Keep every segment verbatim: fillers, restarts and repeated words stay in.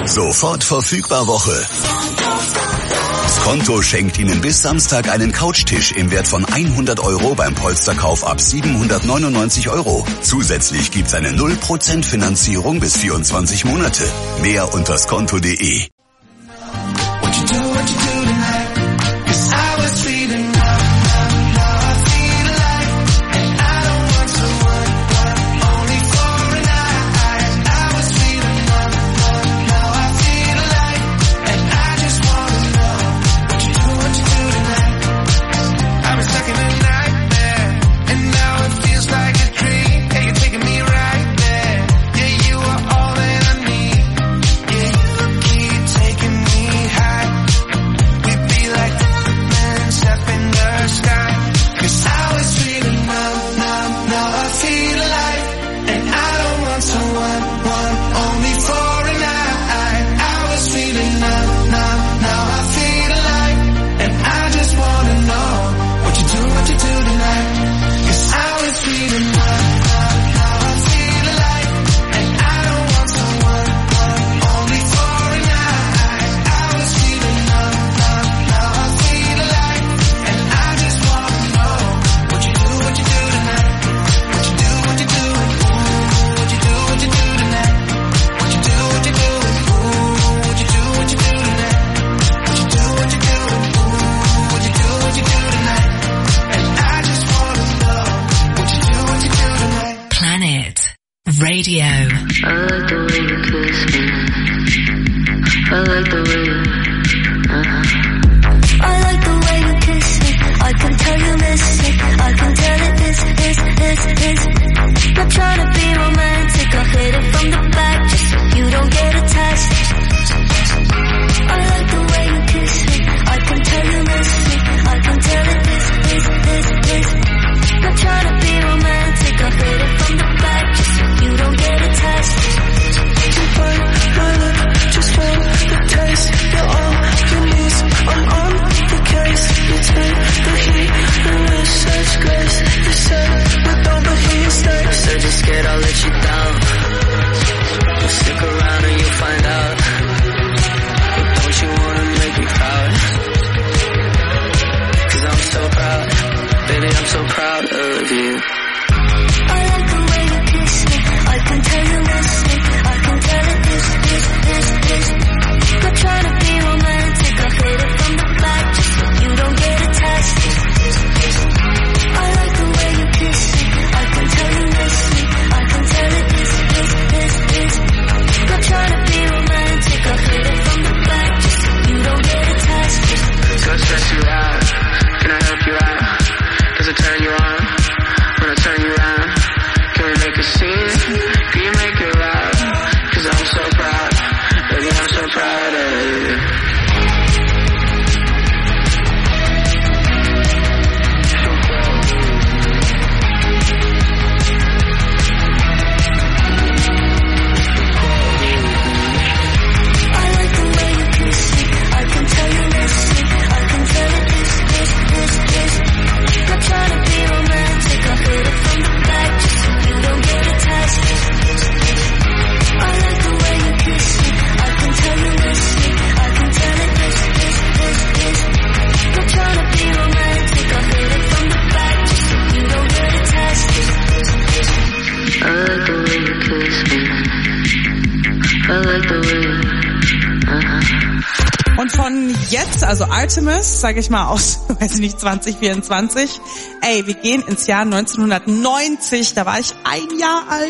Sofort verfügbar Woche. Skonto schenkt Ihnen bis Samstag einen Couchtisch im Wert von hundert Euro beim Polsterkauf ab siebenhundertneunundneunzig Euro. Zusätzlich gibt's eine null Prozent Finanzierung bis vierundzwanzig Monate. Mehr unter skonto punkt de. Radio. I like the way you kiss me. I like the way you, uh-huh. I like the way you kiss me. I can tell you miss it. I can tell it is, is, is, is. Not trying to be romantic. I'll hit it from the back just so you don't get attached. I like the way you kiss me. I can tell you miss it. I can tell it is, is, is, is. Not trying to be romantic. I'll hit it from the back just so you don't get attached. To find my love, just feel the taste. You're all you need, I'm on the case. You take the heat, and with such grace. You said, but don't believe your snake. Said you're scared I'll let you down. Well, stick around and you'll find out. But don't you wanna make me proud? Cause I'm so proud. Baby, I'm so proud of you. I like the way you kiss me. I can tell you miss me. I can tell it is, is, is, is. Not trying to be romantic. I'll hit it from the back just so you don't get attached. I like the way you kiss me. I can tell you miss me. I can tell it is, is, is, is. Not trying to be romantic. I'll hit it from the back just so you don't get attached. So I stress you out. Can I help you out? Does it turn you on? When I turn you around, can we make a scene? Can you make it loud? Cause I'm so proud, baby, I'm so proud of you. I like the way you kiss me. I can tell you miss me. I can tell it is, is, is, is. Not trying to be romantic. I'll hit it from the back just so you don't get attached. I like the way you kiss me. I can tell you miss me. I can tell it is, is, is, is. Not trying to be romantic. I'll hit it from the back just so you don't get attached. I like the way you kiss me. I like the way you, uh-huh. Und von jetzt, also Artemis, sage ich mal aus, weiß ich nicht, zwanzig vierundzwanzig, ey, wir gehen ins Jahr neunzehnhundertneunzig, da war ich ein Jahr alt.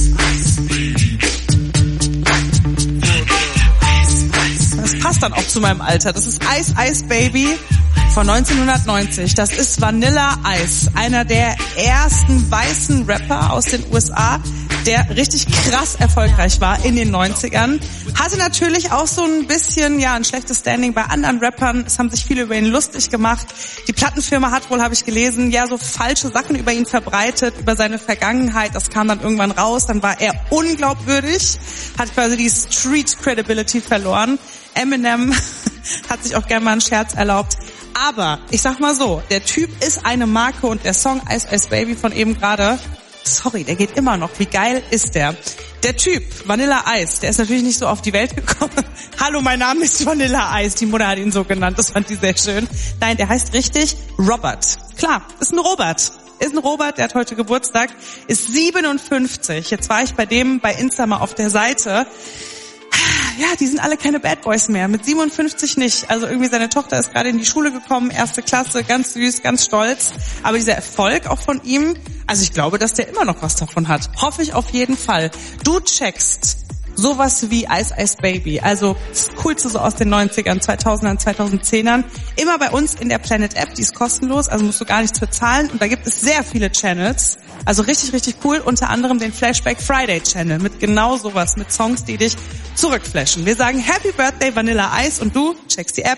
Das passt dann auch zu meinem Alter. Das ist Ice Ice Baby von neunzehnhundertneunzig. Das ist Vanilla Ice, einer der ersten weißen Rapper aus den U S A, der richtig krass erfolgreich war in den neunzigern. Hatte natürlich auch so ein bisschen, ja, ein schlechtes Standing bei anderen Rappern. Es haben sich viele über ihn lustig gemacht. Die Plattenfirma hat wohl, habe ich gelesen, ja, so falsche Sachen über ihn verbreitet, über seine Vergangenheit. Das kam dann irgendwann raus. Dann war er unglaubwürdig, hat quasi die Street Credibility verloren. Eminem hat sich auch gerne mal einen Scherz erlaubt. Aber ich sag mal so, der Typ ist eine Marke und der Song Ice Ice Baby von eben gerade, sorry, der geht immer noch. Wie geil ist der? Der Typ, Vanilla Ice, der ist natürlich nicht so auf die Welt gekommen. Hallo, mein Name ist Vanilla Ice. Die Mutter hat ihn so genannt, das fand die sehr schön. Nein, der heißt richtig Robert. Klar, ist ein Robert. Ist ein Robert, der hat heute Geburtstag, ist siebenundfünfzig. Jetzt war ich bei dem bei Insta mal auf der Seite. Ja, die sind alle keine Bad Boys mehr. Mit siebenundfünfzig nicht. Also irgendwie seine Tochter ist gerade in die Schule gekommen, erste Klasse, ganz süß, ganz stolz. Aber dieser Erfolg auch von ihm, also ich glaube, dass der immer noch was davon hat. Hoffe ich auf jeden Fall. Du checkst sowas wie Ice Ice Baby, also das Coolste so aus den neunzigern, zweitausendern, zweitausendzehnern. Immer bei uns in der Planet App, die ist kostenlos, also musst du gar nichts bezahlen. Und da gibt es sehr viele Channels, also richtig, richtig cool. Unter anderem den Flashback Friday Channel mit genau sowas, mit Songs, die dich zurückflashen. Wir sagen Happy Birthday Vanilla Ice und du checkst die App.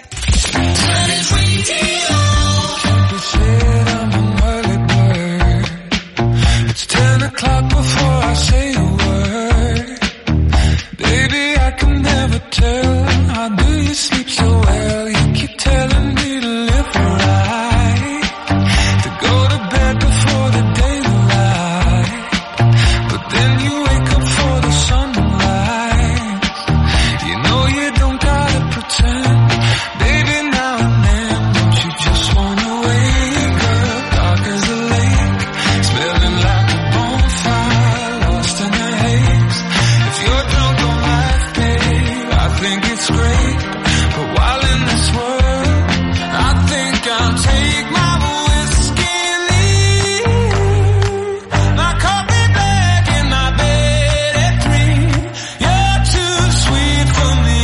It's ten o'clock before I say a word. Baby, I can never tell. How do you sleep so well? You keep telling me to live right, to go to bed before the daylight. But then you wake up for the sunrise. You know you don't gotta pretend. Baby, now and then, don't you just wanna wake up dark as a lake, smelling like a bonfire, lost in the haze. If you're drunk on life, babe, I think it's great. But while in this world, I think I'll take my whiskey and leave. My coffee black and my bed at three. You're too sweet for me.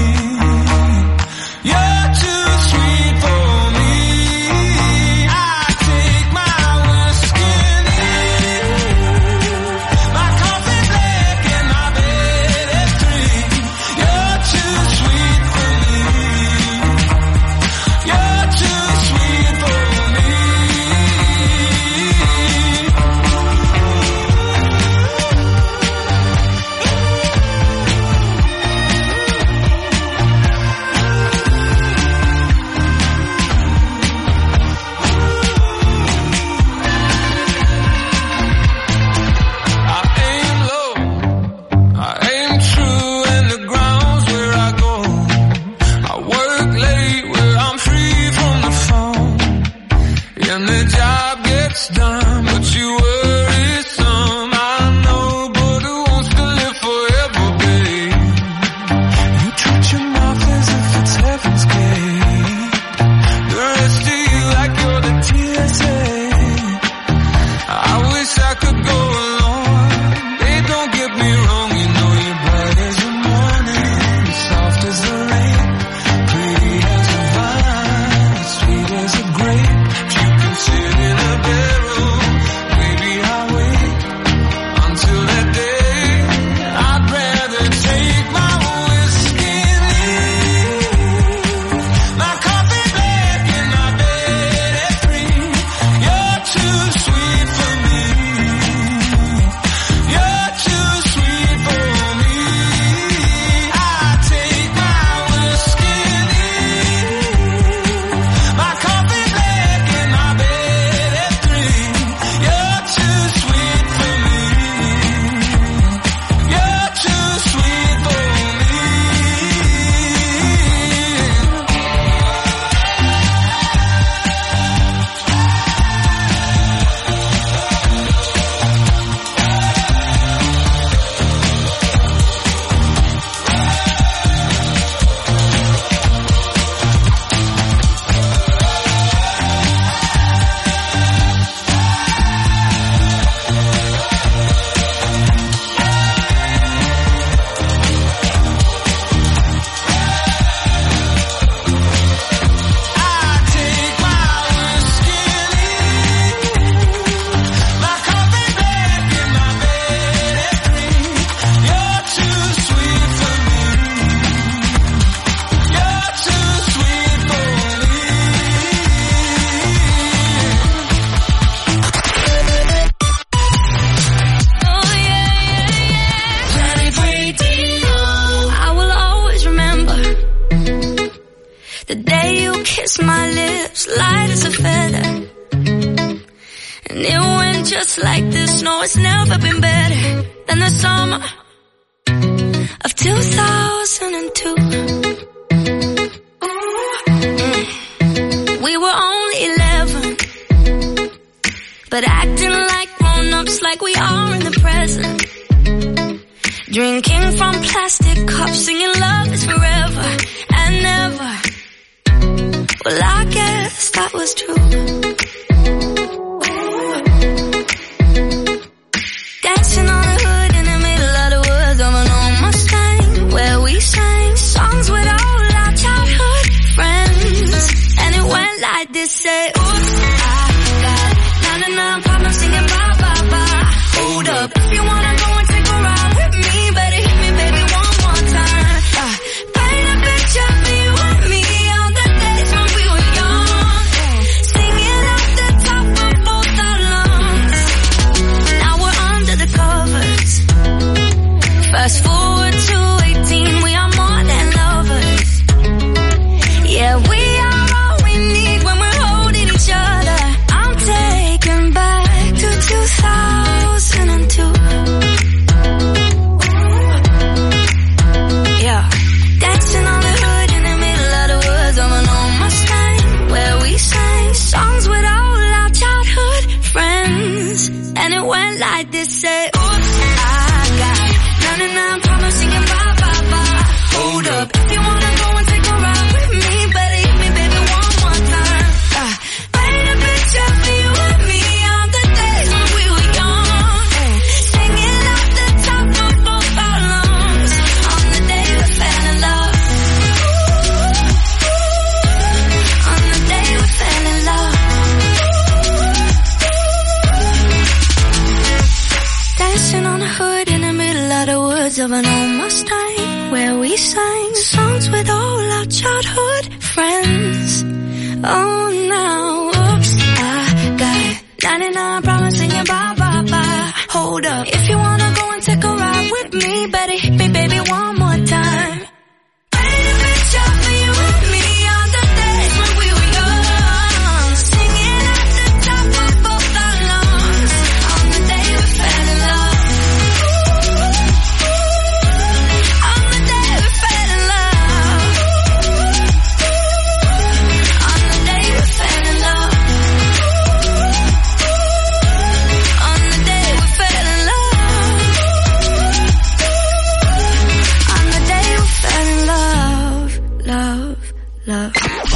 You're too sweet for me. I take my whiskey and leave. My coffee black and my bed at three. You're too sweet for me. You're too sweet for me. I aim low, I aim true, and the ground's where I go. I work late where I'm free from the phone, and the job gets done, but you worry some. I know, but who wants to live forever, babe? You treat your mouth as if it's heaven's gate. The rest of you like you're the T S A. I wish I could go along. Babe, don't get me wrong, you know you're bright as the morning, soft as the rain, pretty as a vine, sweet as a grape. If you can sit in a barrel, maybe I'll wait until that day. I'd rather take my whiskey and leave. My coffee black and my bed at three. You're too sweet for me. You're too sweet for me. I take my whiskey and leave. My coffee black and my bed at three. You're too sweet for me. You're too sweet for me. I take my whiskey and leave. My coffee black and my bed at three. You're too sweet for me. You're too sweet for me. Oh yeah, yeah, yeah. Planet Radio. I will always remember the day you kissed my lips, light as a feather. And it went just like this. No, it's never been better than the summer of two thousand two. We were only eleven, but acting like grown-ups like we are in the present. Drinking from plastic cups, singing love is forever and never. Well, I guess that was true. Dancing on the hood in the middle of the woods of an old Mustang, where we sang songs with all our childhood friends. And it went like this, say, oops, I got ninety-nine problems singing bye, bye, bye. Hold up, if you wanna go and take a ride with me, better hit me, baby, one more time. Uh, paint a picture of me with me on the days when we were young, singing off the top of both our lungs. Now we're under the covers. Fast forward to eighteen, we are more than lovers. Yeah, we are all we need when we're holding each other. I'm taken back to two thousand two. Yeah, dancing on the hood in the middle of the woods of an old Mustang, where we sang songs with all our childhood friends. And it went like this, say, oops, I got ninety-nine problems singing bye, bye, bye. Hold up, if you wanna go and take a ride with me, better hit me, baby, one more time. Uh, paint a picture of me with me on the days when we were young, singing off the top of both our lungs on the day we fell in love. On the day we fell in love. Dancing on the hood in the middle of the woods of an old Mustang, where we sang songs with all our childhood friends. Oh, now, oops, I got ninety-nine problems singing bye, bye, bye. Hold up, if you wanna go and take a ride with me, better hit me, baby, one more time. Paint a picture of me with me on the days when we were young, singing at the top of both our lungs on the day we fell in love. On the day we fell in love. On the day we fell in love. On the day we fell in love. On the day we fell in love. Love, love.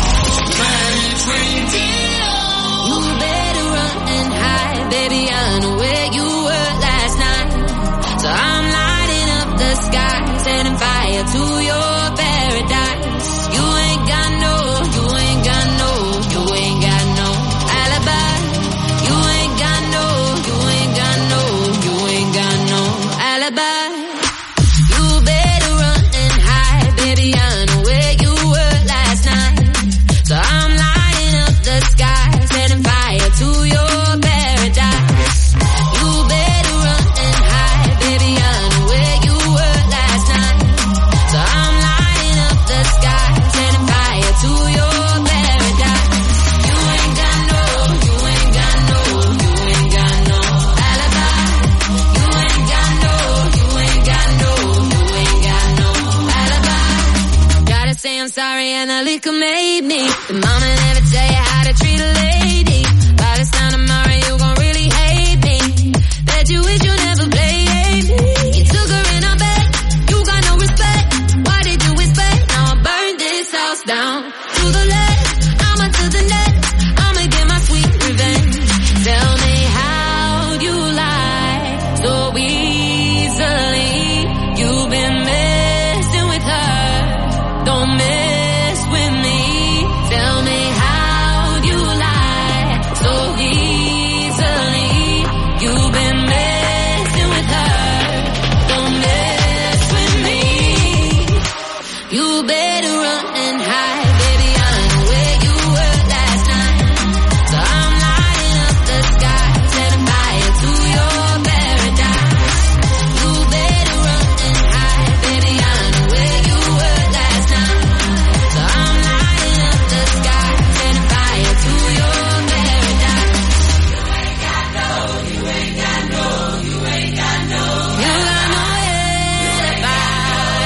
You better run and hide, baby, I know where you were last night. So I'm lighting up the sky, setting fire to your paradise. You ain't got no, you ain't got no, you ain't got no alibi. You ain't got no, you ain't got no, you ain't got no alibi. You better run and hide, baby, I know where you were last night. So I'm lighting up the sky, setting fire to your paradise. You better run and hide, baby, I know where you were last night. So I'm lighting up the sky, setting fire to your paradise. You ain't got no, you ain't got no, you ain't got no alibi. You ain't got no, you ain't got no, you ain't got no alibi. Gotta say I'm sorry and the liquor made me. The mama never tell you how to treat a lady. By this time tomorrow you gon' really hate me. Bet you wish you never played me. You took her in her bed, you got no respect. Why did you expect? Now I burned this house down. To the left, I'ma to the next. I'ma get my sweet revenge. Tell me how you lie so easily. You've been messing with her, don't mess with me. Tell me how you lie so easily. You've been messing with her, don't mess with me. You better run and hide, baby, I know where you were last night. So I'm lighting up the sky, setting fire to your paradise. You better run and hide, baby, I know where you were last night. So I'm lighting up the sky, setting fire to your paradise. You ain't got no, you ain't got no, you ain't got no alibi.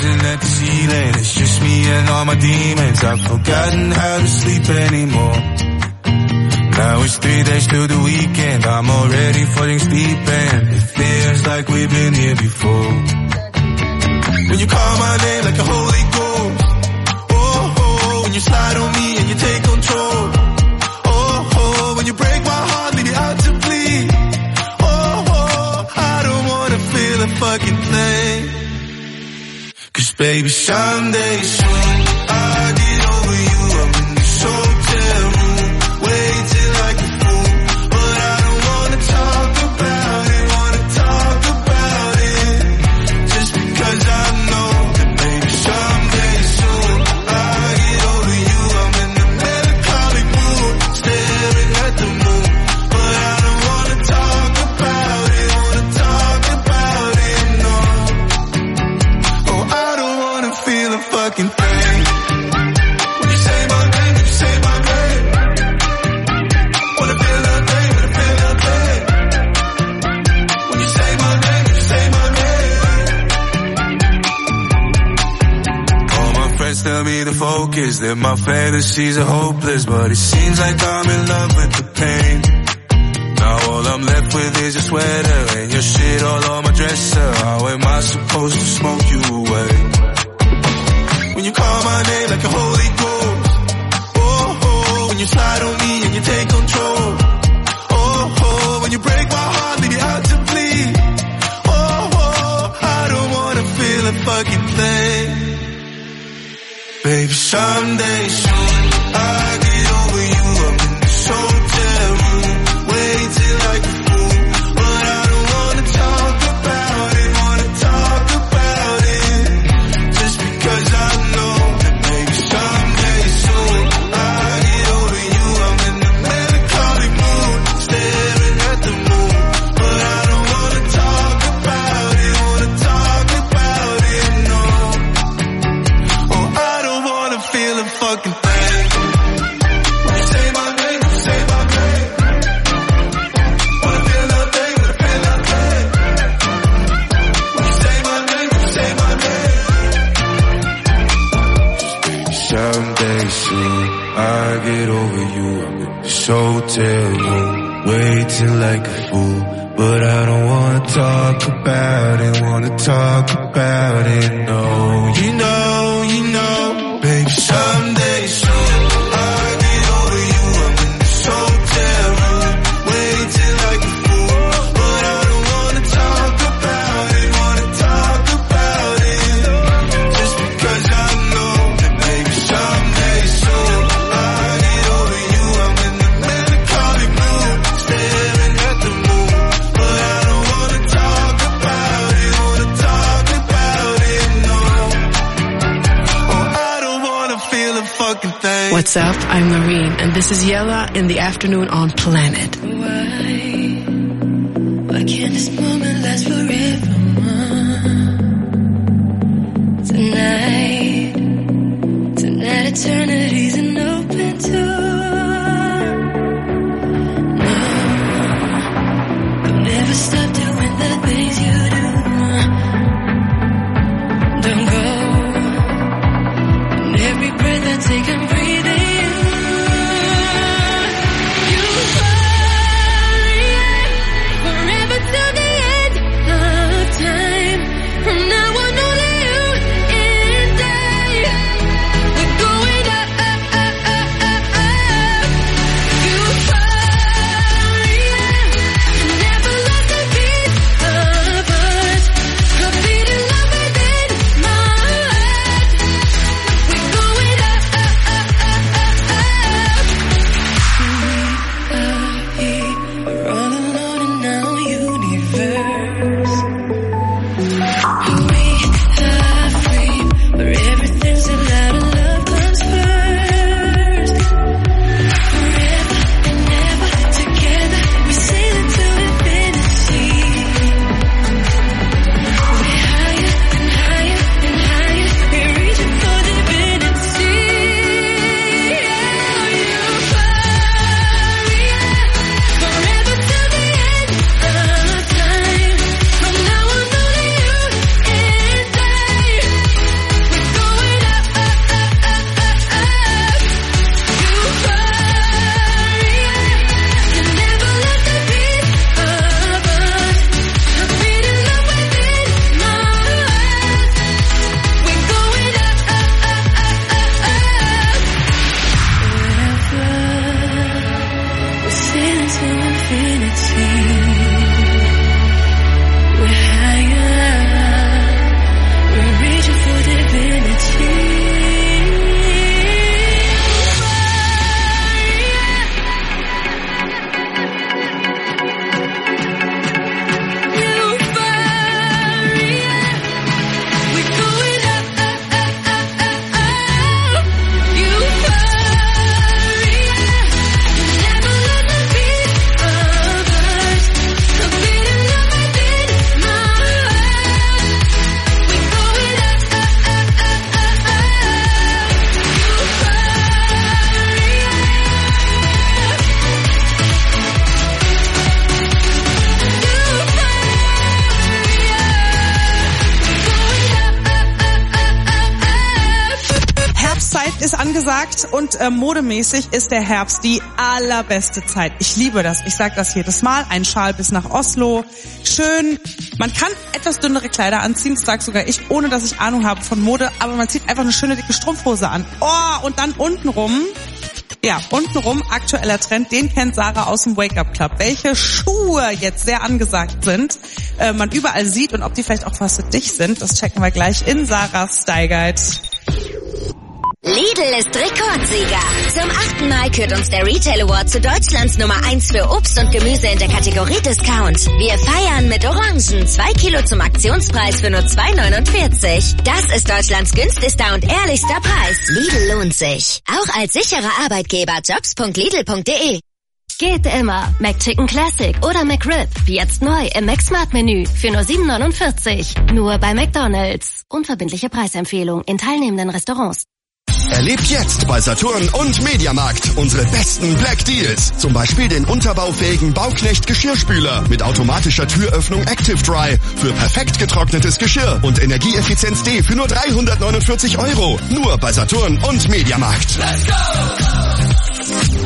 staring at the ceiling. It's just me and all my demons. I've forgotten how to sleep anymore. Now it's three days to the weekend. I'm already falling deep and it feels like we've been here before. When you call my name like a Holy Ghost, oh, oh, when you slide on me and you take control, oh, oh, when you break my heart, leave it out to bleed, oh, oh, I don't wanna feel a fucking thing. Cause baby, someday soon, I'll get over you. I'm in this hotel room, waiting like a fool, but I don't wanna talk about it, wanna talk about it, just because I know that maybe someday soon, I'll get over you. I'm in the melancholic mood, staring at the moon, but I don't wanna talk about it, wanna talk about it, no. Oh, I don't wanna feel a fucking thing. When you say my name, when you say my name, wanna feel a thing, wanna feel a thing. When you say my name, when you say my name. All my friends tell me to focus, that my fantasies are hopeless, but it seems like I'm in love with the pain. Now all I'm left with is your sweater and your shit all on my dresser. How am I supposed to smoke you away? When you call my name like a Holy Ghost, oh, oh, when you slide on me and you take control, oh, oh, when you break my heart, leave it out to bleed, oh, oh, I don't wanna feel a fucking thing. Baby, someday soon, I'll get over you. I'm in this hotel room, waiting like a fool, but I don't wanna talk about it, wanna talk about it, just because I know that maybe someday soon, I'll get over you. I'm in the melancholic mood, staring at the moon, but I don't wanna talk about it, wanna talk about it, no. Oh, I don't wanna feel a fucking thing. When you say my name, when you say my name, wanna feel nothing, wanna feel nothing. When you say my name, when you say my name. Someday soon, I'll get over you. I'm in this hotel room, waiting like a fool, but I don't wanna talk about it, wanna talk about it, no. You know, you know, baby, someday soon, I'll get over you. I'm in this hotel room, waiting like a fool, but I don't wanna talk about it, wanna talk about it, just because I know that maybe someday soon, I'll get over you. I'm in the melancholic mood, staring at the moon, but I don't wanna talk about it, wanna talk about it, no. Oh, I don't wanna feel a fucking thing. What's up? I'm Marine, and this is Yella in the afternoon on Planet. Why? Why can't this moment last forever? Tonight, tonight eternity's an open door. No, don't ever stop doing the things you do. Don't go. And every breath I take, I'm breathing you. You worry, forever till the end of time. From now on, only you and I. We're going up, up, up, up, up, up. You worry, never lost a piece of us. A beating love within my heart. We're going up, up, up, up, up, up. We are here, we're all alone in our universe. We are free, where everything's allowed and love comes first. Forever and ever together, we sail into infinity. We're higher and higher and higher, we're reaching for divinity. Yeah, you worry, forever till the end of time. From now on, only you and I. angesagt und äh, modemäßig ist der Herbst die allerbeste Zeit. Ich liebe das. Ich sage das jedes Mal. Ein Schal bis nach Oslo. Schön. Man kann etwas dünnere Kleider anziehen, das sag sogar ich, ohne dass ich Ahnung habe von Mode, aber man zieht einfach eine schöne dicke Strumpfhose an. Oh, und dann untenrum, ja, untenrum aktueller Trend, den kennt Sarah aus dem Wake-Up Club. Welche Schuhe jetzt sehr angesagt sind, äh, man überall sieht und ob die vielleicht auch was für dich sind, das checken wir gleich in Sarahs Style Guide. Lidl ist Rekordsieger. Zum achten Mal kürt uns der Retail Award zu Deutschlands Nummer eins für Obst und Gemüse in der Kategorie Discount. Wir feiern mit Orangen. Zwei Kilo zum Aktionspreis für nur zwei neunundvierzig. Das ist Deutschlands günstigster und ehrlichster Preis. Lidl lohnt sich. Auch als sicherer Arbeitgeber. jobs punkt lidl punkt de. Geht immer. McChicken Classic oder McRib. Jetzt neu im McSmart-Menü für nur sieben neunundvierzig. Nur bei McDonald's. Unverbindliche Preisempfehlung in teilnehmenden Restaurants. Erlebt jetzt bei Saturn und Mediamarkt unsere besten Black Deals. Zum Beispiel den unterbaufähigen Bauknecht Geschirrspüler mit automatischer Türöffnung Active Dry für perfekt getrocknetes Geschirr und Energieeffizienz D für nur dreihundertneunundvierzig Euro. Nur bei Saturn und Mediamarkt. Let's go!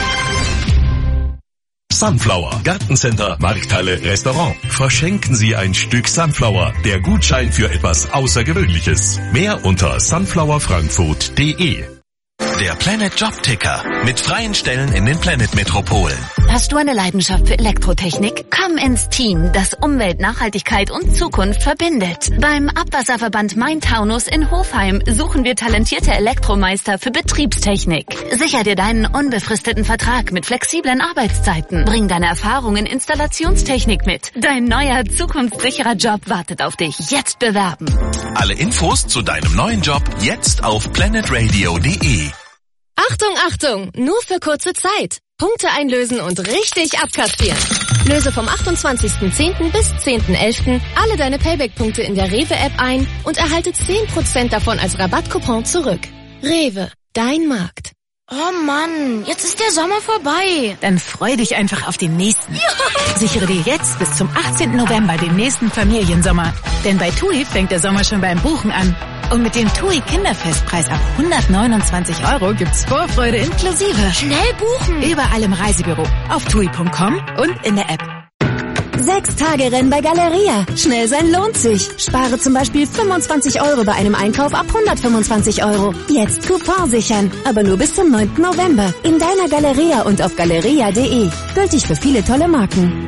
Sunflower, Gartencenter, Markthalle, Restaurant. Verschenken Sie ein Stück Sunflower. Der Gutschein für etwas Außergewöhnliches. Mehr unter sunflower frankfurt punkt de. Der Planet Job Ticker mit freien Stellen in den Planet Metropolen. Hast du eine Leidenschaft für Elektrotechnik? Komm ins Team, das Umwelt, Nachhaltigkeit und Zukunft verbindet. Beim Abwasserverband Main-Taunus in Hofheim suchen wir talentierte Elektromeister für Betriebstechnik. Sicher dir deinen unbefristeten Vertrag mit flexiblen Arbeitszeiten. Bring deine Erfahrung in Installationstechnik mit. Dein neuer, zukunftssicherer Job wartet auf dich. Jetzt bewerben. Alle Infos zu deinem neuen Job jetzt auf planet radio punkt de. Achtung, Achtung! Nur für kurze Zeit. Punkte einlösen und richtig abkassieren. Löse vom achtundzwanzigsten zehnten bis zehnten elften alle deine Payback-Punkte in der Rewe-App ein und erhalte zehn Prozent davon als Rabattcoupon zurück. Rewe, dein Markt. Oh Mann, jetzt ist der Sommer vorbei. Dann freu dich einfach auf den nächsten. Ja. Sichere dir jetzt bis zum achtzehnten November den nächsten Familiensommer. Denn bei TUI fängt der Sommer schon beim Buchen an. Und mit dem TUI Kinderfestpreis ab hundertneunundzwanzig Euro gibt's Vorfreude inklusive. Schnell buchen! Überall im Reisebüro, auf tui punkt com und in der App. Sechs Tage Rennen bei Galeria. Schnell sein lohnt sich. Spare zum Beispiel fünfundzwanzig Euro bei einem Einkauf ab hundertfünfundzwanzig Euro. Jetzt Coupon sichern. Aber nur bis zum neunten November. In deiner Galeria und auf galeria punkt de. Gültig für viele tolle Marken.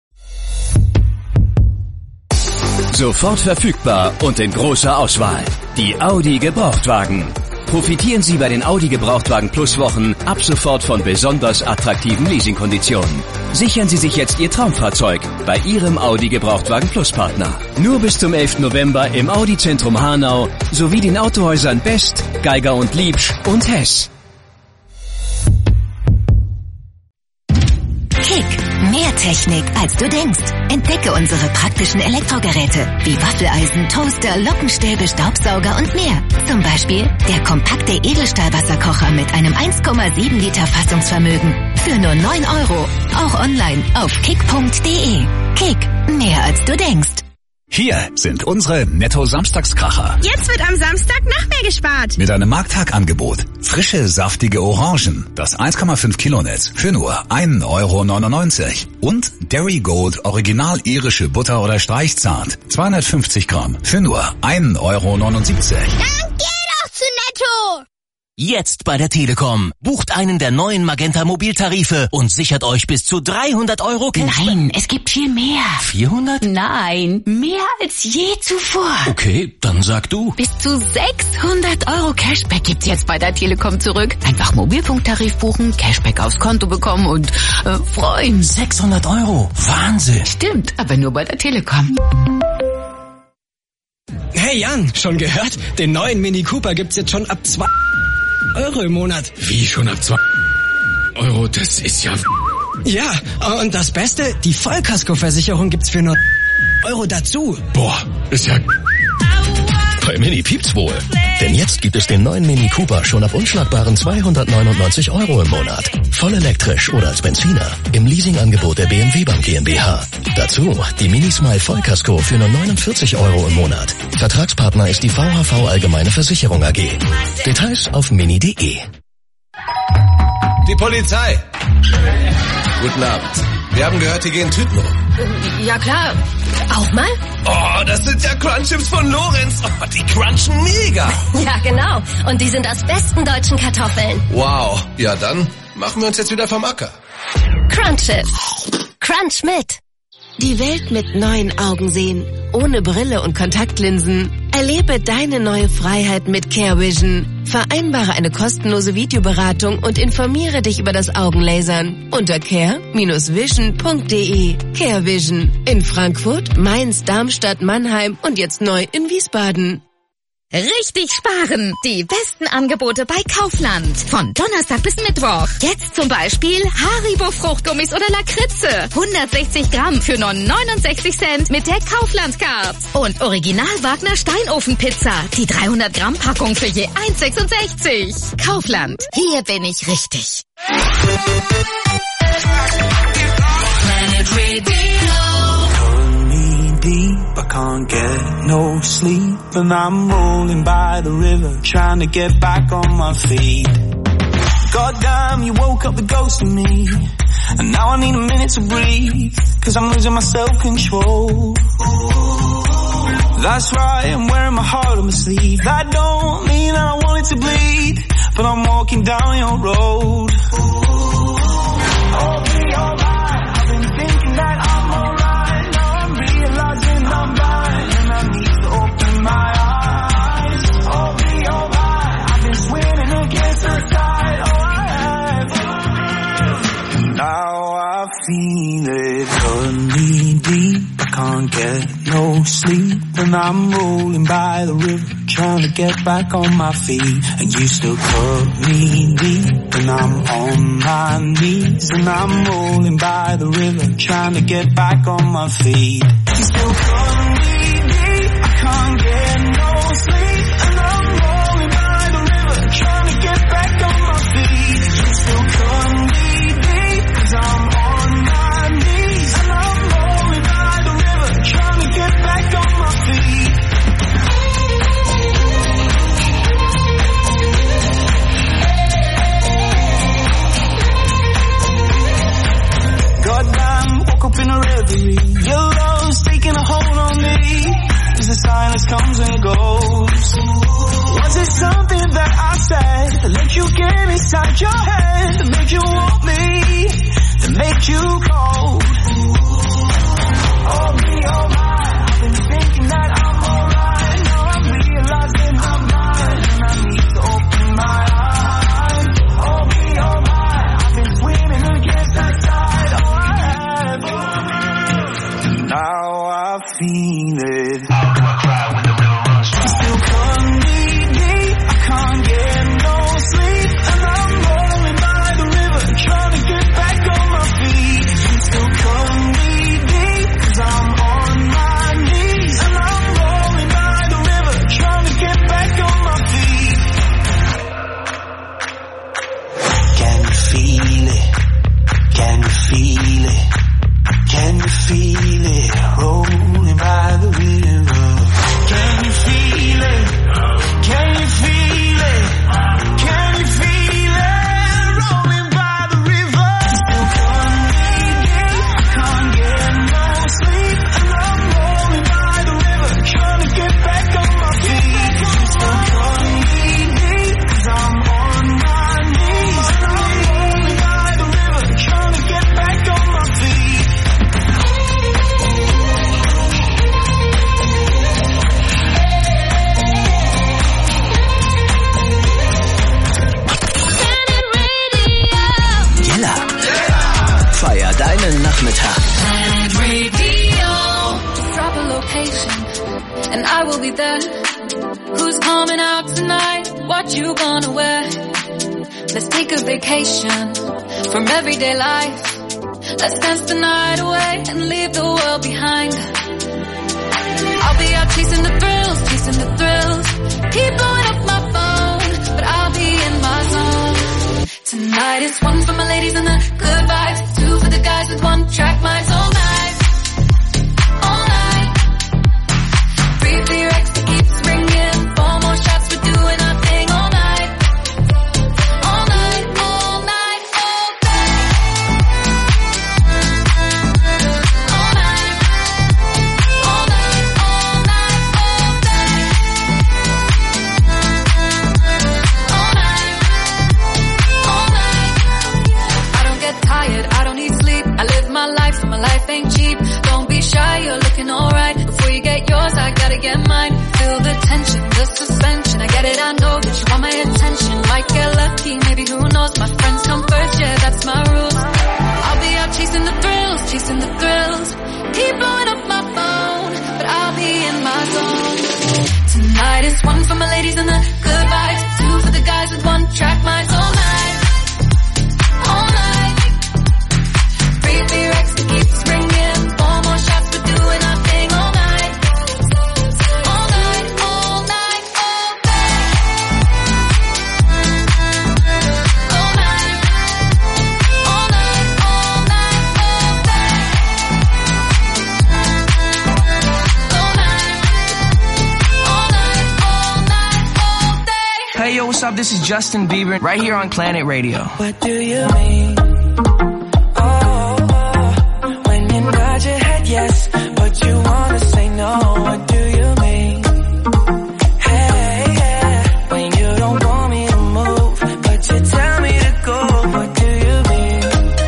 Sofort verfügbar und in großer Auswahl. Die Audi Gebrauchtwagen. Profitieren Sie bei den Audi Gebrauchtwagen Plus Wochen ab sofort von besonders attraktiven Leasingkonditionen. Sichern Sie sich jetzt Ihr Traumfahrzeug bei Ihrem Audi Gebrauchtwagen Plus Partner. Nur bis zum elften November im Audi Zentrum Hanau sowie den Autohäusern Best, Geiger und Liebsch und Hess. Kick. Mehr Technik, als du denkst. Entdecke unsere praktischen Elektrogeräte wie Waffeleisen, Toaster, Lockenstäbe, Staubsauger und mehr. Zum Beispiel der kompakte Edelstahlwasserkocher mit einem eins Komma sieben Liter Fassungsvermögen für nur neun Euro. Auch online auf kick punkt de. Kick. Mehr als du denkst. Hier sind unsere Netto-Samstagskracher. Jetzt wird am Samstag noch mehr gespart. Mit einem Markttagangebot. Frische, saftige Orangen. Das eins Komma fünf Kilo Netz für nur ein Euro neunundneunzig. Und Dairy Gold Original irische Butter oder Streichzahn. zweihundertfünfzig Gramm für nur ein Euro neunundsiebzig. Dann geh doch zu Netto! Jetzt bei der Telekom. Bucht einen der neuen Magenta Mobiltarife und sichert euch bis zu dreihundert Euro Cashback. Nein, es gibt viel mehr. vierhundert? Nein, mehr als je zuvor. Okay, dann sag du. Bis zu sechshundert Euro Cashback gibt's jetzt bei der Telekom zurück. Einfach Mobilfunktarif buchen, Cashback aufs Konto bekommen und äh, freuen. sechshundert Euro? Wahnsinn. Stimmt, aber nur bei der Telekom. Hey Jan, schon gehört? Den neuen Mini Cooper gibt's jetzt schon ab zwei Euro im Monat. Wie schon ab zwei Euro? Das ist ja... Ja, und das Beste, die Vollkaskoversicherung gibt's für nur Euro dazu. Boah, ist ja... Bei Mini piept's wohl. Denn jetzt gibt es den neuen Mini Cooper schon ab unschlagbaren zweihundertneunundneunzig Euro im Monat. Voll elektrisch oder als Benziner. Im Leasingangebot der B M W Bank GmbH. Dazu die Mini Smile Vollkasko für nur neunundvierzig Euro im Monat. Vertragspartner ist die V H V Allgemeine Versicherung A G. Details auf mini punkt de. Die Polizei. Guten Abend. Wir haben gehört, hier gehen Tüten rum. Ja klar. Auch mal? Oh, das sind ja Crunchips von Lorenz. Oh, die crunchen mega. Ja, genau. Und die sind aus besten deutschen Kartoffeln. Wow. Ja, dann machen wir uns jetzt wieder vom Acker. Crunchips. Crunch mit. Die Welt mit neuen Augen sehen. Ohne Brille und Kontaktlinsen. Erlebe deine neue Freiheit mit CareVision. Vereinbare eine kostenlose Videoberatung und informiere dich über das Augenlasern unter care Bindestrich vision punkt de. CareVision in Frankfurt, Mainz, Darmstadt, Mannheim und jetzt neu in Wiesbaden. Richtig sparen! Die besten Angebote bei Kaufland. Von Donnerstag bis Mittwoch. Jetzt zum Beispiel Haribo Fruchtgummis oder Lakritze. hundertsechzig Gramm für nur neunundsechzig Cent mit der Kaufland-Card. Und Original Wagner Steinofenpizza. Die dreihundert Gramm Packung für je eins Komma sechsundsechzig. Kaufland. Hier bin ich richtig. Planet Radio. Deep, I can't get no sleep, and I'm rolling by the river, trying to get back on my feet. Goddamn, you woke up the ghost in me, and now I need a minute to breathe, cause I'm losing my self-control. That's right, I'm wearing my heart on my sleeve. That don't mean that I want it to bleed, but I'm walking down your road. I'll be alright, I've been thinking that I'm alright. Realizing I'm blind and I need to open my eyes. I'll be alright. I've been swimming against the tide. Oh, I have. Now I feel it cutting me deep. I can't get no sleep, and I'm rolling by the river, trying to get back on my feet. And you still cut me deep, and I'm on my knees, and I'm rolling by the river, trying to get back on my feet. You still cut me deep, I can't get no sleep, and I'm rolling by the river, trying to get back on my feet. You still cut me deep, cause I'm on my knees, and I'm rolling by the river, trying to get back on my feet. Goddamn, woke up in a reverie. Your love's taking a hold on me. As the silence comes and goes. Was it something that I said that let you get inside your head, that made you want me, that made you cold? I'll be alright. I've been thinking that I'm alright. Now I'm realizing I'm blind, and I need to open my eyes. I'll be alright. I've been swimming against the tide. Oh, I have. Now I feel it. How do I cry when the river runs dry? You still cut me deep. I can't get no sleep, and I'm rolling by the river, trying to get back on my feet. You still cut me deep, cause I'm on my knees, and I'm rolling by the river, trying to get back on my feet. Can you feel it? Can you feel it? Can you feel it? Rolling by the river. Can you feel it? Can you feel it? Can you feel it? Rolling by the river. You still cut me deep. I can't get no sleep, and I'm rolling by the river, trying to get back on my feet. You still cut me deep, cause I'm on my knees, and I'm rolling by the river, trying to get back on my feet. Jella, feier deinen Nachmittag. Planet Radio. Drop a location, and I will be there. Who's coming out tonight? What you gonna wear? Let's take a vacation from everyday life. Let's dance the night away and leave the world behind. I'll be out chasing the thrills, chasing the thrills. the suspension. I get it, I know that you want my attention. Might get lucky, maybe who knows. My friends come first, yeah, that's my rules. I'll be out chasing the thrills, chasing the thrills. Keep blowing up my phone, but I'll be in my zone. Tonight is one for my ladies and the good vibes, two for the guys with one track minds. All night, all night. Free beer X to keep us ringing. Four more shots, we're doing our thing all night. All night, all night, all day. All night, all night, all night, all day. All night, all night, all night, all day. Hey yo, what's up? This is Justin Bieber right here on Planet Radio. What do you mean? Nod your head yes, but you wanna say no. What do you mean? Hey, yeah. When you don't want me to move, but you tell me to go. What do you mean?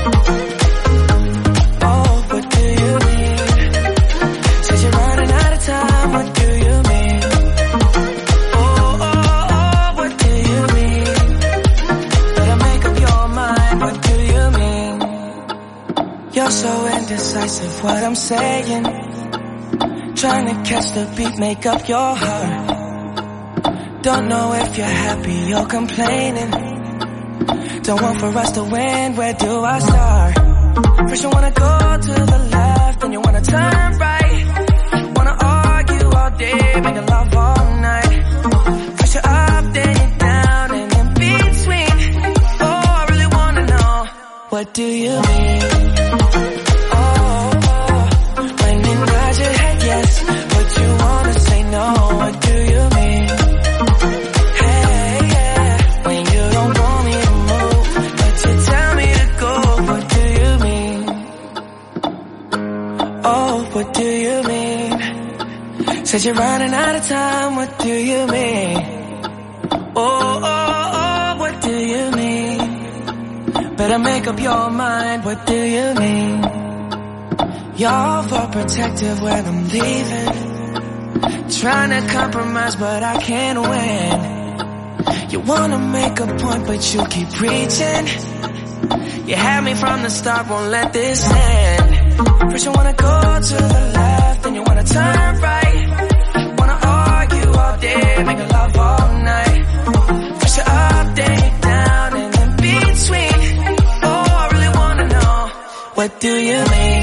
Oh, what do you mean? Said you're running out of time. What do you mean? Oh, oh, oh, what do you mean? Better make up your mind. What do you mean? You're so indecisive, what I'm saying. Trying to catch the beat, make up your heart. Don't know if you're happy or complaining. Don't want for us to win, where do I start? First you wanna go to the left, then you wanna turn right. Wanna argue all day, making love all night. First you're up, then you're down, and in between. Oh, I really wanna know, what do you mean? What do you mean? Hey, yeah. When you don't want me to move, but you tell me to go. What do you mean? Oh, what do you mean? Said you're running out of time. What do you mean? Oh, oh, oh, what do you mean? Better make up your mind. What do you mean? You're overprotective when I'm leaving. Trying to compromise, but I can't win. You wanna make a point, but you keep preaching. You had me from the start, won't let this end. First you wanna go to the left, then you wanna turn right. Wanna argue all day, making love all night. First you're up, then you're down, and in between. Oh, I really wanna know, what do you mean?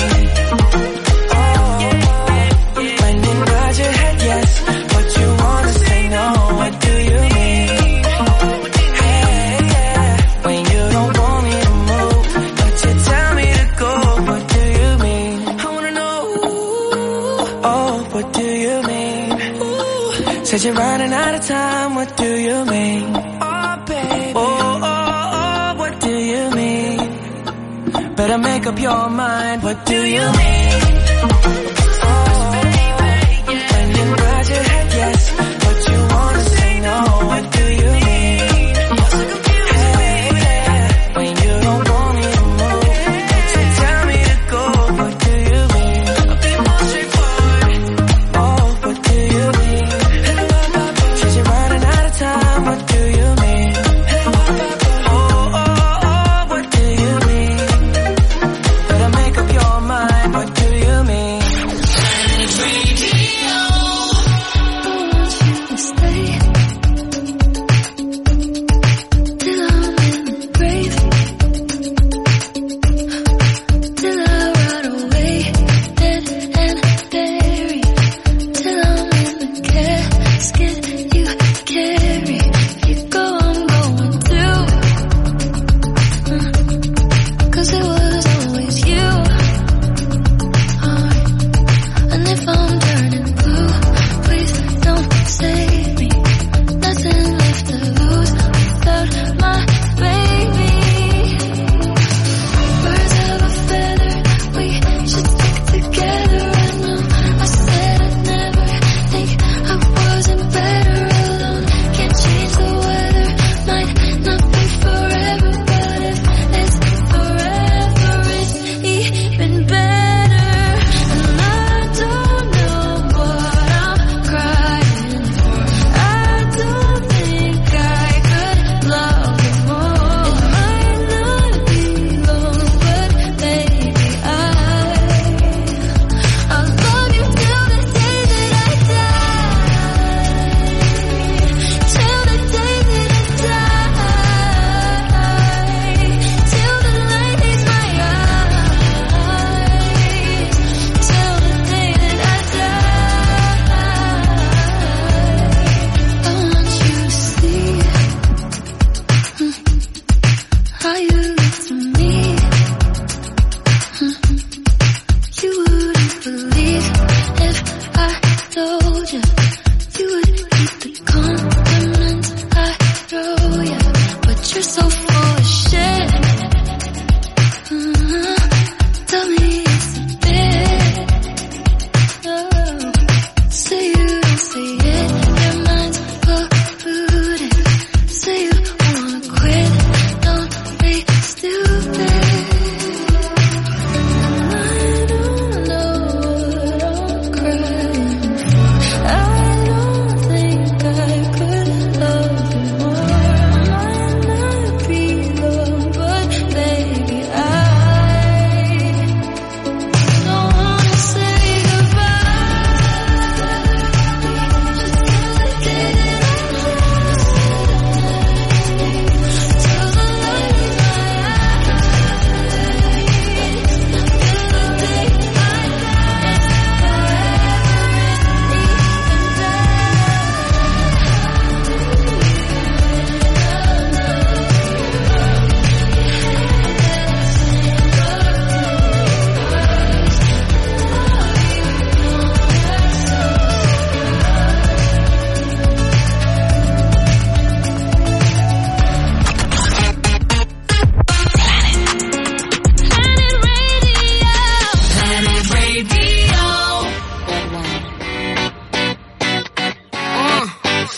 Said you're running out of time, what do you mean? Oh, baby. Oh, oh, oh, what do you mean? Better make up your mind, what do you mean? Oh, when you nod your head yes, but you wanna say no, what do you mean? Hey, yeah. When you don't want me to move, but you tell me to go, what do you mean? I'll be more straightforward. Oh, what do you mean? What do you mean? Oh, oh, oh, what do you mean? Better make up your mind, what do you mean? Better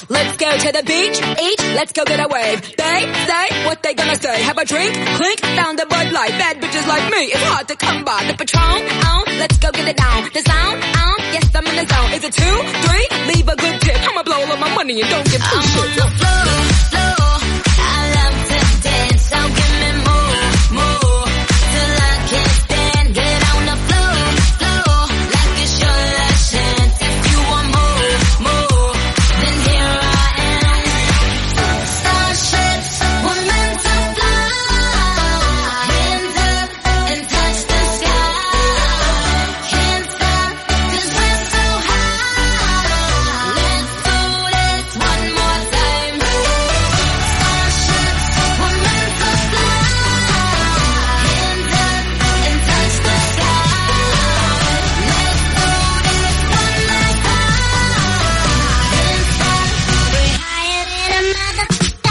Let's go to the beach, eat, let's go get a wave. They say what they gonna say. Have a drink, clink, found a Bud Light. Bad bitches like me, it's hard to come by. The Patron, on, let's go get it down. The sound, on, yes I'm in the zone. Is it two, three? Leave a good tip. I'ma blow all my money and don't give two shits. I'm on the floor, floor. I love to dance, so give me more, more. Till I can't stand, get on the floor, floor. Like it's your last chance. If you want more, more, then here I am. Starships were meant to fly. Hands up and touch the sky. Can't stop, cause we're so high. Let's do this one more time. Starships were meant to fly. Hands up and touch the sky. Let's do this one last time. Can't stop, we're higher than a mother.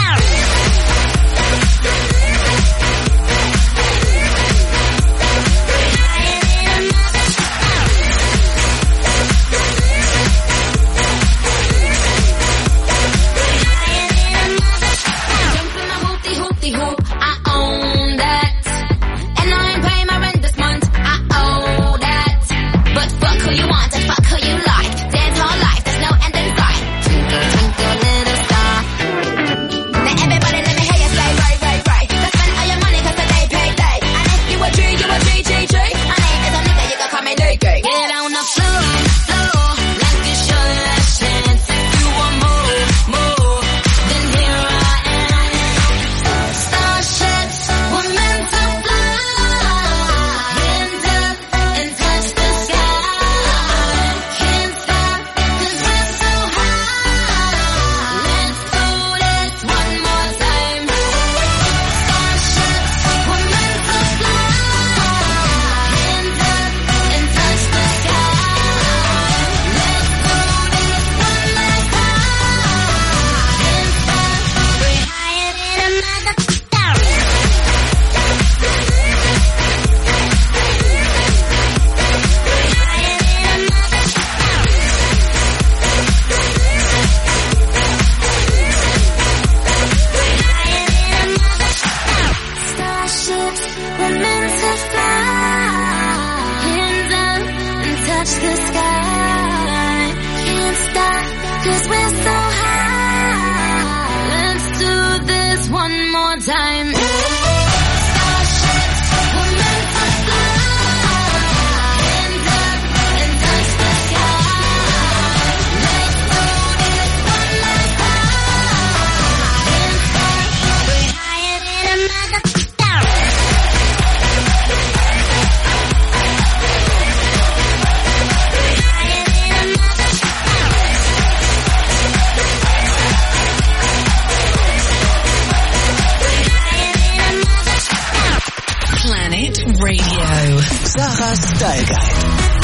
Jumping my hoopty hoopty hoop, I own that. And I ain't paying my rent this month, I owe that. But fuck who you want and fuck who you like. Dance all life, there's no end in sight. Twinkle twinkle little star. Now everybody let me hear you say right right right. So spend all your money cause today payday. And if you a G, you a G G G. My name is a nigga, you can call me Nicky. Get on the floor, floor. Like it's your last chance. If you want more, more, then here I am. Starships were meant to fly. Hands up and touch the sky. Can't stop, cause we're so high. Let's do this one more time. Starships were meant to fly. Hands up and touch the sky. Let's do this one last time. Can't stop, we're higher than a mother. Starships were meant to fly. Hands up and touch the sky. Can't stop, cause we're so high. Let's do this one more time. Starships were meant to fly. Hands up and touch the sky. Let's do this one last time. Can't stop, we're higher than a mother. Planet Radio. Sarah's Style Guide.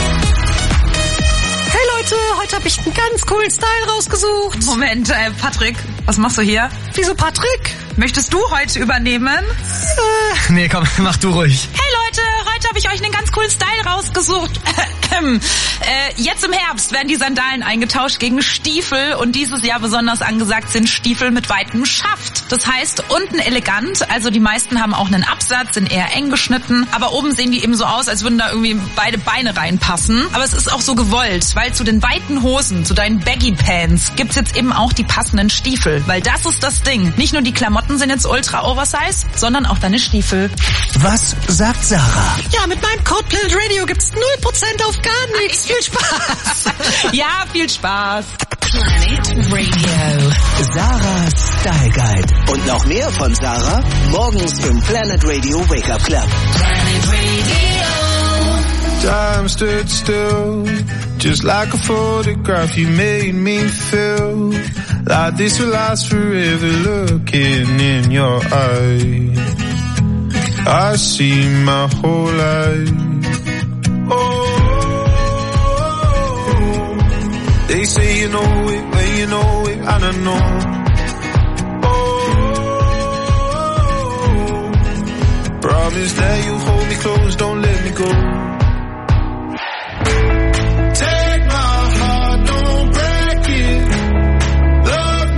Hey Leute, heute habe ich einen ganz coolen Style rausgesucht. Moment, äh, Patrick, was machst du hier? Wieso Patrick? Möchtest du heute übernehmen? Äh, nee, komm, mach du ruhig. Hey Leute, heute habe ich euch einen ganz coolen Style rausgesucht. äh, jetzt im Herbst werden die Sandalen eingetauscht gegen Stiefel und dieses Jahr besonders angesagt sind Stiefel mit weitem Schaft. Das heißt, unten elegant, also die meisten haben auch einen Absatz, sind eher eng geschnitten, aber oben sehen die eben so aus, als würden da irgendwie beide Beine reinpassen. Aber es ist auch so gewollt, weil zu den weiten Hosen, zu deinen Baggy Pants, gibt's jetzt eben auch die passenden Stiefel, weil das ist das Ding. Nicht nur die Klamotten sind jetzt ultra oversize, sondern auch deine Stiefel. Was sagt Sarah? Ja, mit meinem Code Planet Radio gibt's null Prozent auf gar nichts. Viel Spaß. Ja, viel Spaß. Planet Radio. Sarah's Style Guide. Und noch mehr von Sarah morgens im Planet Radio Wake Up Club. Planet Radio. Time stood still, just like a photograph. You made me feel like this will last forever. Looking in your eyes, I see my whole life. Oh, they say you know it when you know it, and I know. Oh, promise that you'll hold me close, don't let me go. Take my heart, don't break it. Love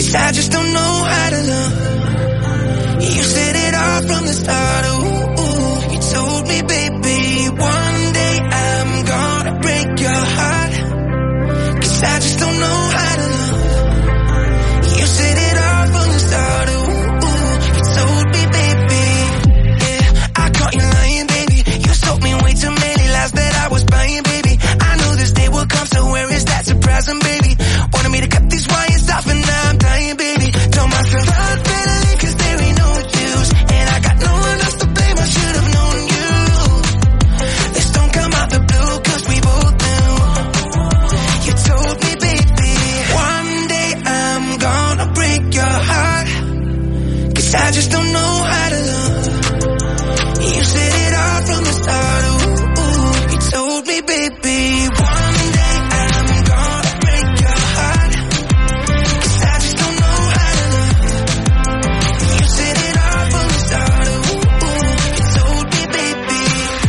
'cause I just don't know how to love. You said it all from the start, ooh, ooh. You told me, baby, one day I'm gonna break your heart, 'cause I just don't know how to love. You said it all from the start, ooh, ooh. You told me, baby, yeah, I caught you lying, baby. You told me way too many lies that I was buying, baby. I knew this day would come, so where is that surprising, baby? Wanted me to cut these wires off and now I'm dying, baby. Told myself I'd better leave 'cause there ain't no use, and I got no one else to blame, I should have known you. This don't come out the blue 'cause we both knew. You told me, baby, one day I'm gonna break your heart, 'cause I just don't know how to love. You said it all from the start, ooh, ooh. You told me, baby, one day I'm gonna break your heart, 'cause I just don't know how to love. You said it all from the start, ooh, ooh. You told me, baby.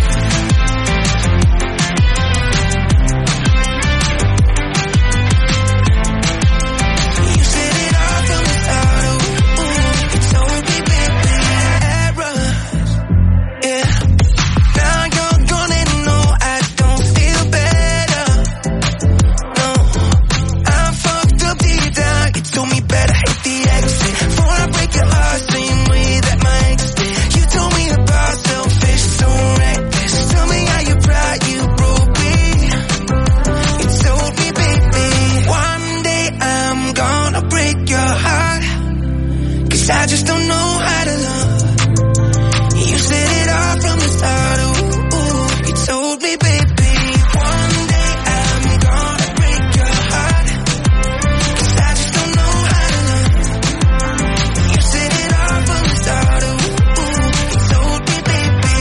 You said it all from the start, ooh, ooh. You told me, baby. Errors, yeah. Now you're gone and no, I don't feel better. No, I'm fucked up deep down. You told me better hit the exit before I break your heart, same way that my ex did. You told me about selfish, so reckless. Tell me how you pride, you broke me. You told me, baby, one day I'm gonna break your heart, 'cause I just don't know how to love. You said it all from the start, ooh, ooh. You told me, baby, one day I'm gonna break your heart, 'cause I just don't know how to love. You said it all from the start, ooh, ooh. You told me, baby.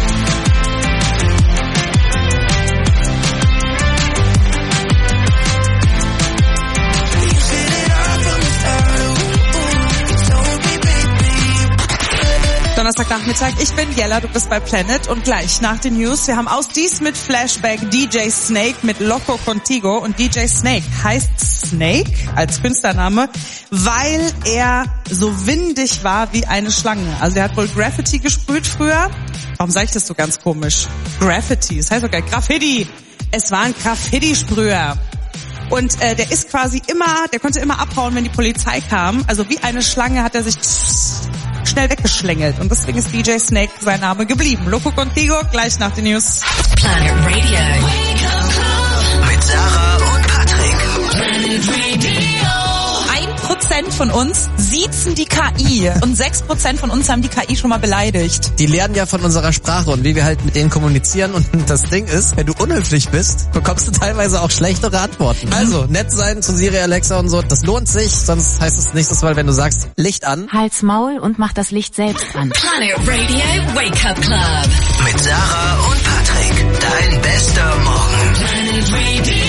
You said it all from the start, ooh, ooh. You told me, baby. Donnerstagnachmittag, ich bin Jella, du bist bei Planet und gleich nach den News, wir haben aus dies mit Flashback D J Snake mit Loco Contigo und D J Snake heißt Snake als Künstlername, weil er so windig war wie eine Schlange. Also er hat wohl Graffiti gesprüht früher. Warum sage ich das so ganz komisch? Graffiti, das heißt sogar Graffiti. Es war ein Graffiti-Sprüher. Und äh, der ist quasi immer, der konnte immer abhauen, wenn die Polizei kam. Also wie eine Schlange hat er sich schnell weggeschlängelt. Und deswegen ist D J Snake sein Name geblieben. Loco Contigo, gleich nach den News. Planet Radio. Mit Sarah und Patrick. Planet Radio. Ein Prozent von uns siezen die K I und sechs Prozent von uns haben die K I schon mal beleidigt. Die lernen ja von unserer Sprache und wie wir halt mit denen kommunizieren. Und das Ding ist, wenn du unhöflich bist, bekommst du teilweise auch schlechtere Antworten. Mhm. Also nett sein zu Siri, Alexa und so, das lohnt sich. Sonst heißt es nächstes Mal, wenn du sagst, Licht an. Halt's Maul und mach das Licht selbst an. Planet Radio Wake Up Club. Mit Sarah und Patrick. Dein bester Morgen. Planet Radio.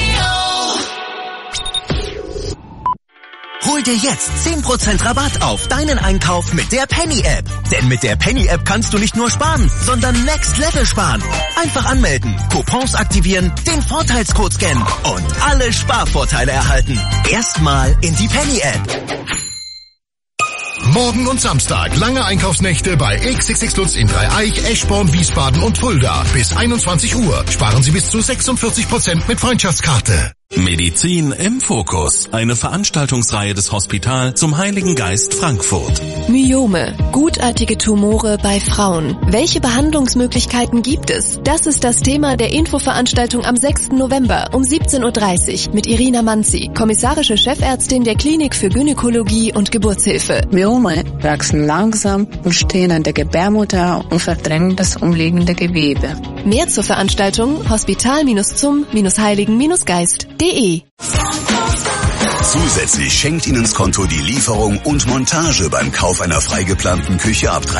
Hol dir jetzt zehn Prozent Rabatt auf deinen Einkauf mit der Penny-App. Denn mit der Penny-App kannst du nicht nur sparen, sondern Next Level sparen. Einfach anmelden, Coupons aktivieren, den Vorteilscode scannen und alle Sparvorteile erhalten. Erstmal in die Penny-App. Morgen und Samstag lange Einkaufsnächte bei X X X Lutz in Dreieich, Eschborn, Wiesbaden und Fulda. Bis einundzwanzig Uhr sparen Sie bis zu sechsundvierzig Prozent mit Freundschaftskarte. Medizin im Fokus. Eine Veranstaltungsreihe des Hospital zum Heiligen Geist Frankfurt. Myome, gutartige Tumore bei Frauen. Welche Behandlungsmöglichkeiten gibt es? Das ist das Thema der Infoveranstaltung am sechsten November um siebzehn Uhr dreißig mit Irina Manzi, kommissarische Chefärztin der Klinik für Gynäkologie und Geburtshilfe. Myome wachsen langsam und stehen an der Gebärmutter und verdrängen das umliegende Gewebe. Mehr zur Veranstaltung hospital-zum-heiligen-geist punkt de. Zusätzlich schenkt Ihnen das Konto die Lieferung und Montage beim Kauf einer freigeplanten Küche ab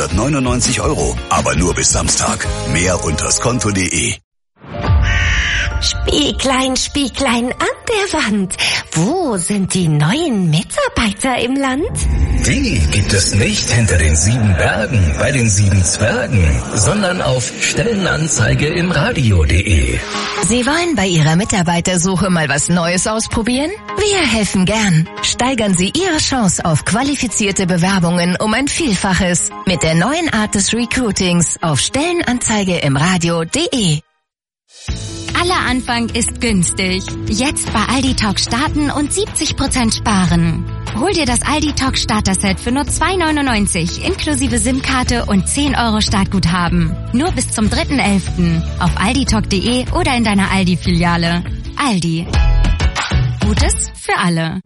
dreitausendneunhundertneunundneunzig Euro. Aber nur bis Samstag. Mehr unter skonto punkt de. Spieglein, Spieglein an der Wand. Wo sind die neuen Mitarbeiter im Land? Die gibt es nicht hinter den sieben Bergen bei den sieben Zwergen, sondern auf Stellenanzeige im Radio punkt de. Sie wollen bei Ihrer Mitarbeitersuche mal was Neues ausprobieren? Wir helfen gern. Steigern Sie Ihre Chance auf qualifizierte Bewerbungen um ein Vielfaches mit der neuen Art des Recruitings auf Stellenanzeige im Radio punkt de. Aller Anfang ist günstig. Jetzt bei Aldi Talk starten und siebzig Prozent sparen. Hol dir das Aldi Talk Starter-Set für nur zwei neunundneunzig inklusive SIM-Karte und zehn Euro Startguthaben. Nur bis zum dritten elften auf aldi talk punkt de oder in deiner Aldi-Filiale. Aldi. Gutes für alle.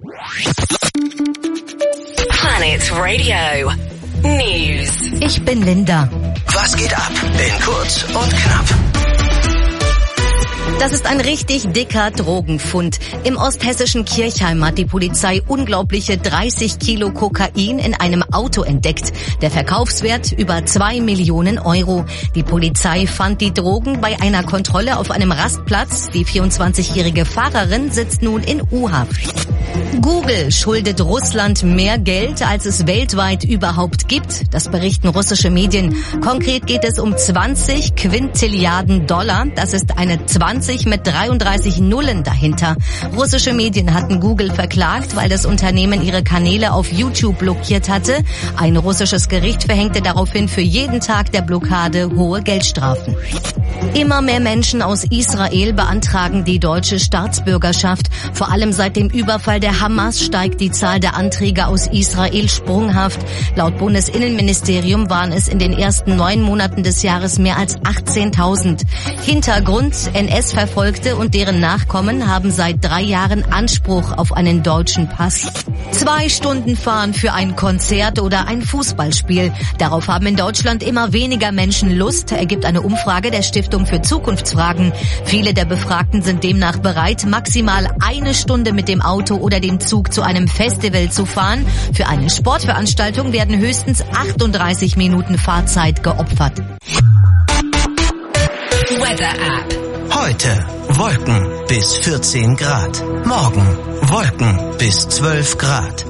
Planet Radio News. Ich bin Linda. Was geht ab? In kurz und knapp. Das ist ein richtig dicker Drogenfund. Im osthessischen Kirchheim hat die Polizei unglaubliche dreißig Kilo Kokain in einem Auto entdeckt. Der Verkaufswert über zwei Millionen Euro. Die Polizei fand die Drogen bei einer Kontrolle auf einem Rastplatz. Die vierundzwanzigjährige Fahrerin sitzt nun in U-Haft. Google schuldet Russland mehr Geld, als es weltweit überhaupt gibt. Das berichten russische Medien. Konkret geht es um zwanzig Quintilliarden Dollar. Das ist eine zwanzig mit dreiunddreißig Nullen dahinter. Russische Medien hatten Google verklagt, weil das Unternehmen ihre Kanäle auf YouTube blockiert hatte. Ein russisches Gericht verhängte daraufhin für jeden Tag der Blockade hohe Geldstrafen. Immer mehr Menschen aus Israel beantragen die deutsche Staatsbürgerschaft. Vor allem seit dem Überfall der Hamas steigt die Zahl der Anträge aus Israel sprunghaft. Laut Bundesinnenministerium waren es in den ersten neun Monaten des Jahres mehr als achtzehntausend. Hintergrund: N S-Verfolgte und deren Nachkommen haben seit drei Jahren Anspruch auf einen deutschen Pass. Zwei Stunden fahren für ein Konzert oder ein Fußballspiel. Darauf haben in Deutschland immer weniger Menschen Lust, ergibt eine Umfrage der Stiftung für Zukunftsfragen. Viele der Befragten sind demnach bereit, maximal eine Stunde mit dem Auto oder dem Zug zu einem Festival zu fahren. Für eine Sportveranstaltung werden höchstens achtunddreißig Minuten Fahrzeit geopfert. Weather App. Heute Wolken bis vierzehn Grad. Morgen Wolken bis zwölf Grad.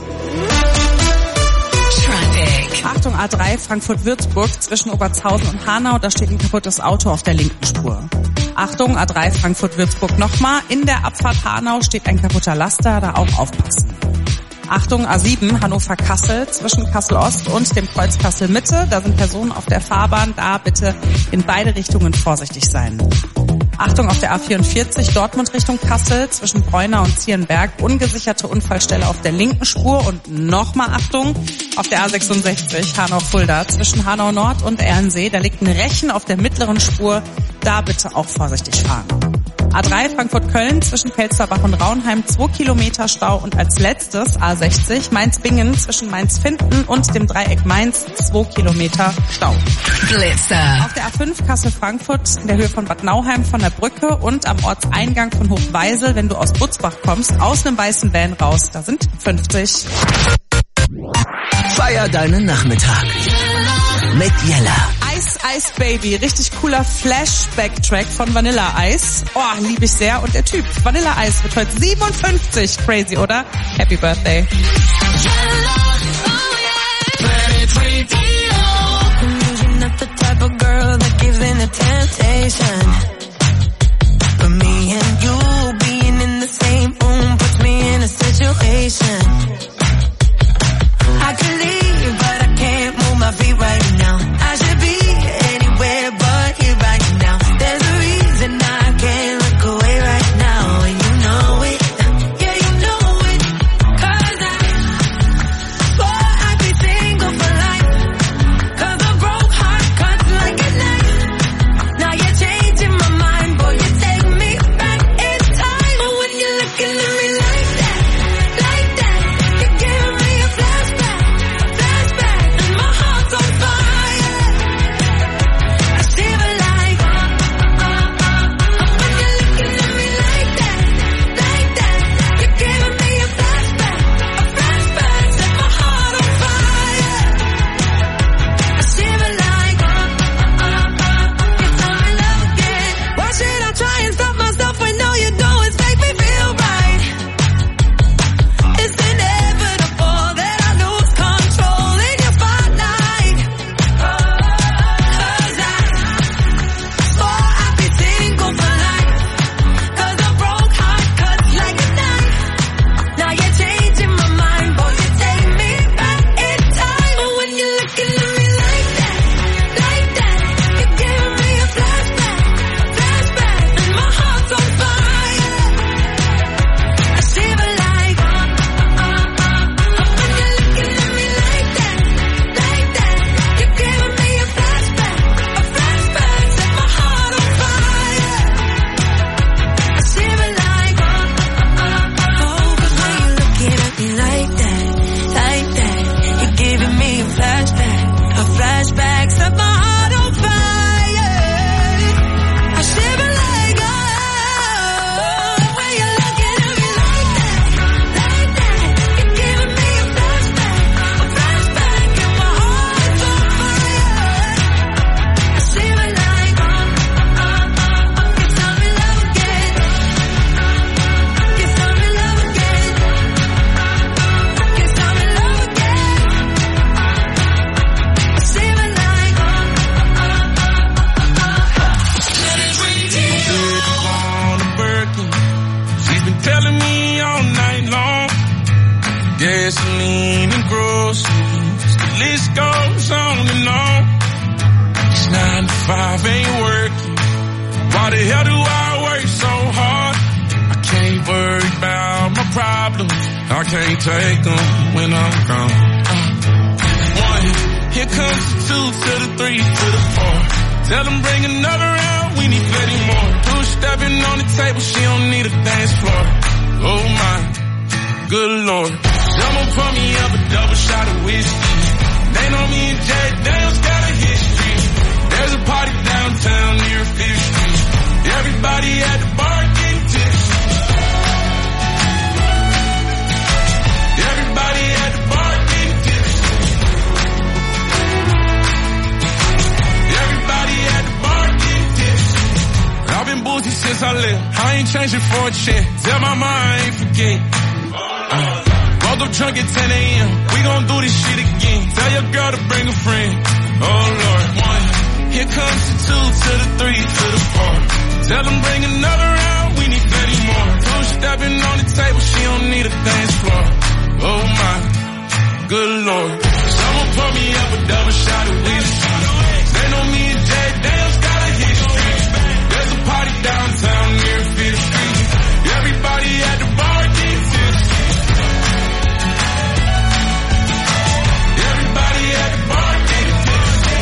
Achtung, A drei Frankfurt-Würzburg zwischen Obertshausen und Hanau, da steht ein kaputtes Auto auf der linken Spur. Achtung, A drei Frankfurt-Würzburg nochmal, in der Abfahrt Hanau steht ein kaputter Laster, da auch aufpassen. Achtung, A sieben Hannover-Kassel zwischen Kassel-Ost und dem Kreuz Kassel-Mitte, da sind Personen auf der Fahrbahn, da bitte in beide Richtungen vorsichtig sein. Achtung auf der A vierundvierzig Dortmund Richtung Kassel zwischen Bräuna und Zierenberg, ungesicherte Unfallstelle auf der linken Spur und nochmal Achtung auf der A sechsundsechzig Hanau-Fulda zwischen Hanau Nord und Erlensee, da liegt ein Rechen auf der mittleren Spur, da bitte auch vorsichtig fahren. A drei Frankfurt-Köln zwischen Pelsterbach und Raunheim zwei Kilometer Stau und als letztes A sechzig Mainz-Bingen zwischen Mainz-Finden und dem Dreieck Mainz zwei Kilometer Stau. Blitzer. Auf der A fünf Kassel-Frankfurt in der Höhe von Bad Nauheim von der Brücke und am Ortseingang von Hochweisel, wenn du aus Butzbach kommst, aus einem weißen Van raus, da sind fünfzig. Feier deinen Nachmittag mit Jella. Ice Ice Baby, richtig cooler Flashback-Track von Vanilla Ice. Oh, liebe ich sehr. Und der Typ, Vanilla Ice, wird heute siebenundfünfzig. Crazy, oder? Happy Birthday. Changing my gasoline and groceries. The list goes on and on. This nine to five ain't working. Why the hell do I work so hard? I can't worry about my problems. I can't take them when I'm gone. Uh, one, here comes the two to the three to the four. Tell them bring another round, we need plenty more. Two stepping on the table, she don't need a dance floor. Oh my, good lord. Someone pour me up a double shot of whiskey. They know me and Jack Daniels got a history. There's a party downtown near Fifth Street. Everybody at the bar getting tipsy. Everybody at the bar getting tipsy. Everybody at the bar getting tipsy. I've been boozy since I left. I ain't changing for a check. Tell my mom I ain't forget. Uh, woke up drunk at ten a.m. We gon' do this shit again. Tell your girl to bring a friend. Oh Lord, one. Here comes the two to the three to the four. Tell them bring another round, we need plenty more. Two stepping on the table, she don't need a dance floor. Oh my, good lord. Someone pour me up a double shot of whiskey. They know me and Jack Daniels got a history. There's a party downtown near Fifth Street. Everybody at the bar getting tipsy. Everybody at the bar getting tipsy.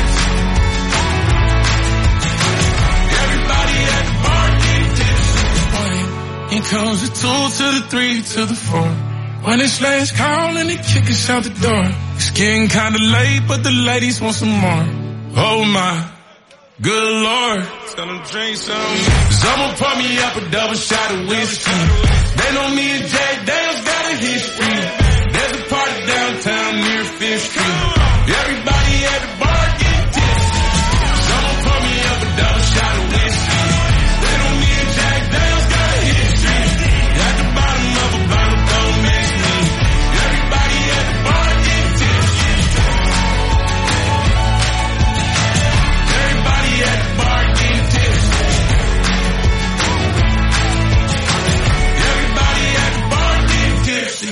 Everybody at the bar getting tipsy. Here comes the two to the three to the four. When it's last call and they kick us out the door. It's getting kinda late, but the ladies want some more. Oh my, good lord. Tell them drink some. Someone pour me up a double shot of whiskey. They know me and Jack Daniels got a history. There's a party downtown near Fifth Street. Everybody at the bar getting tipsy. Someone pour me up a double shot of whiskey. They know me and Jack Daniels got a history. At the bottom of a bottle, don't mix me. Everybody at the bar getting tipsy. Everybody at the bar getting tipsy. Everybody at the bar getting tipsy.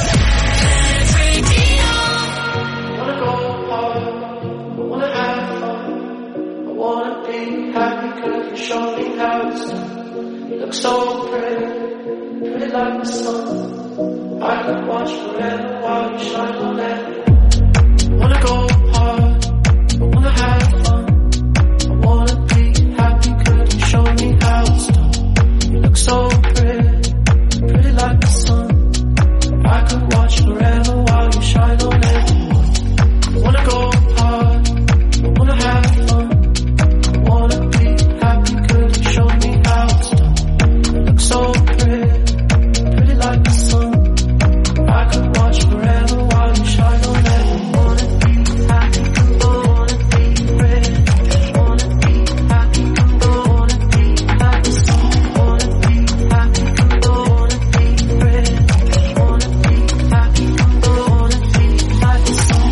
Wanna go hard, I wanna have fun. I wanna be happy 'cause you show me how it's done. You look so pretty, pretty like the sun. I could watch forever while you shine on everyone. Wanna go hard, I wanna have fun. I wanna be happy 'cause you show me how it's done. You look so pretty, pretty like the sun. I could watch forever while you shine on everyone. Wanna go hard, I wanna have fun. I wanna be happy 'cause you show me how it's done. You look so pretty, pretty like the sun. I could watch forever while you shine on everyone. Wanna be happy, I wanna be pretty. Wanna be happy, I wanna be like the sun. Wanna be happy, I wanna be pretty. Wanna be happy, I wanna be like the sun.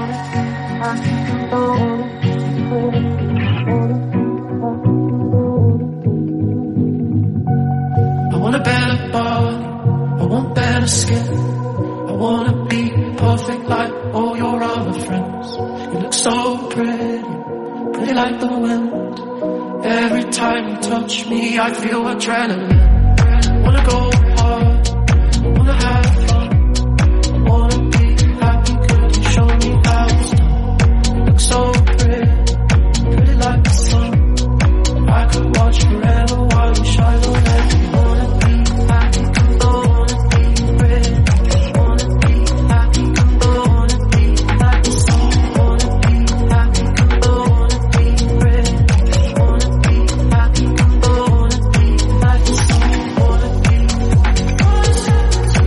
I want a better body, I want better skin. I wanna be perfect like all your other friends. You look so pretty, pretty like the wind. Every time you touch me, I feel adrenaline. Wanna go